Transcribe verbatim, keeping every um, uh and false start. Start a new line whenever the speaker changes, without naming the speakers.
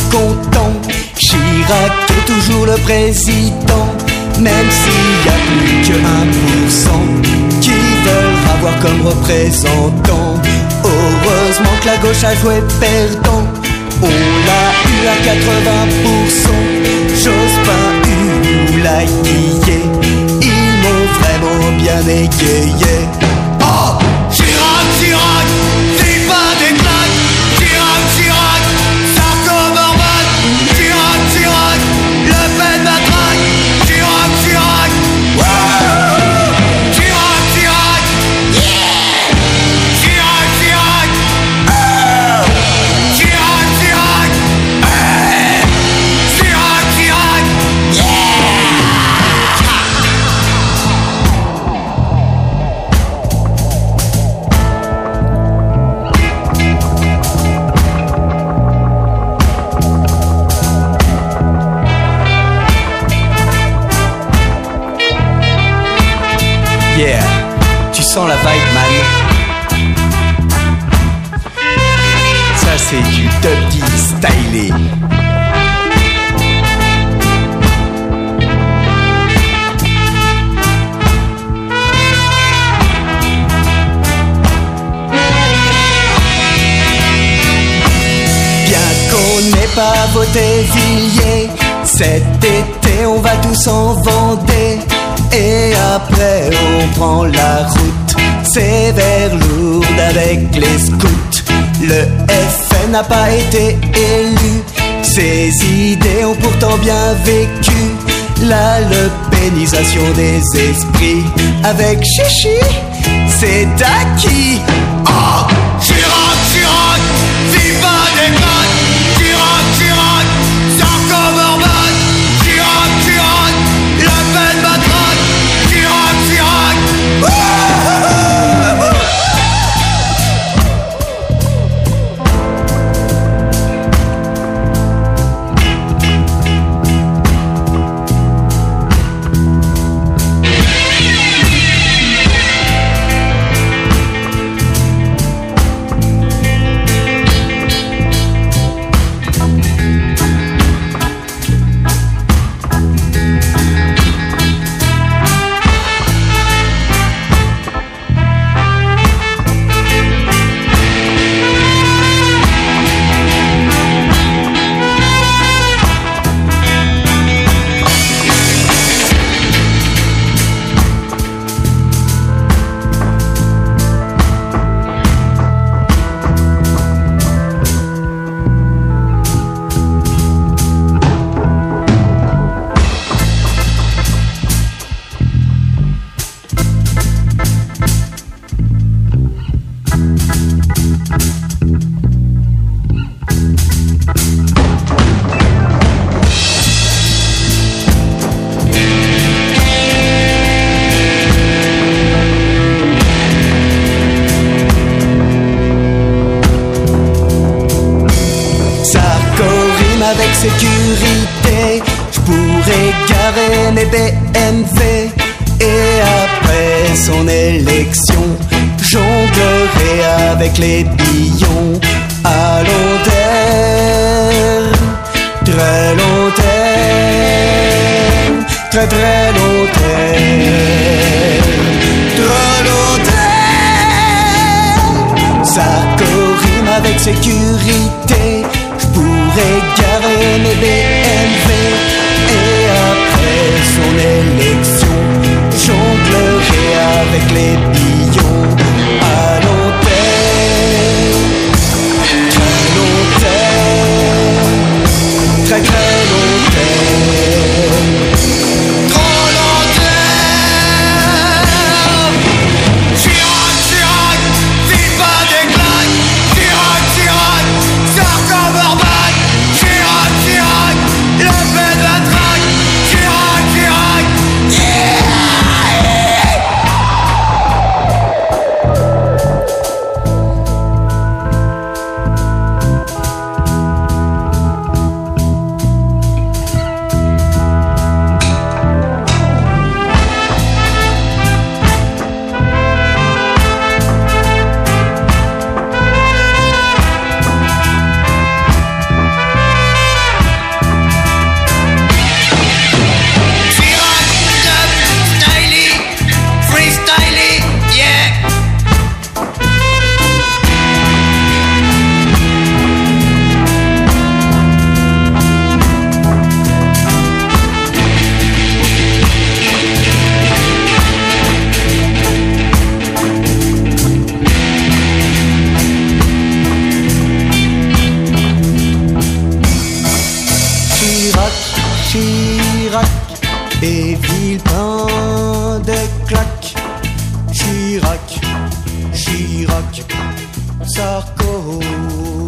content. Chirac est toujours le président, même s'il y a plus que un pour cent qui veulent avoir comme représentant. Heureusement que la gauche a joué perdant, on l'a eu à quatre-vingts pour cent. Jospin, Hula, Guillet, ils m'ont vraiment bien égayé. Oh, Chirac, Chirac, c'est pas des claques. Chirac, Chirac, Sarko-Morvan. Chirac, Chirac, Le Pen matraque. Chirac, Chirac, wouh. Chirac, Chirac, yeah. Chirac, Chirac, oh. Chirac, Chirac, hey. Chirac, Chirac, yeah. Yeah, tu sens la vibe, man. Ça c'est du Dub D stylé. Bien qu'on n'ait pas voté Villiers, cet été on va tous en Vendée. Et après on prend la route, c'est vers Lourdes avec les scouts. Le F N n'a pas été élu, ses idées ont pourtant bien vécu. La lepénisation des esprits avec Chichi, c'est acquis. Oh, Chirac, Chirac, viva des claques. Chirac, Chirac, Sarko-Morvan. Chirac, Chirac, Le Pen matraque. Chirac, Chirac, wouh. Avec sécurité, je pourrais garer mes B M W. Et après son élection, jonglerai avec les billons. À long terme, très long terme, très très long terme, très long terme. Ça corrime avec sécurité, pourrait garer mes B M W. Et après son élection, jonglerai avec les billons. À long terme, très long terme, très très long terme, trop long terme. Chirac, Chirac, viva des claques. Chirac, Chirac, Sarko-Morvan. Chirac, Chirac, Le Pen matraque. Chirac, Chirac, yeah. Chirac et Villepin de claque. Chirac, Chirac, Sarko.